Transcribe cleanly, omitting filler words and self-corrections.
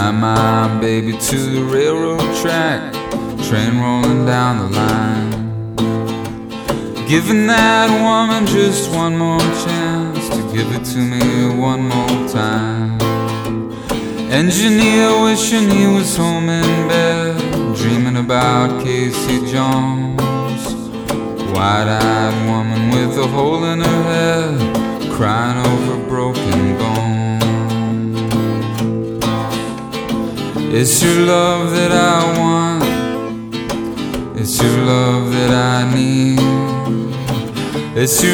Tie my baby to the railroad track, train rolling down the line. Giving that woman just one more chance to give it to me one more time. Engineer wishing he was home in bed, dreaming about Casey Jones. Wide-eyed woman with a hole in her head, crying over broken bones. It's your love that I want, it's your love that I need. It's your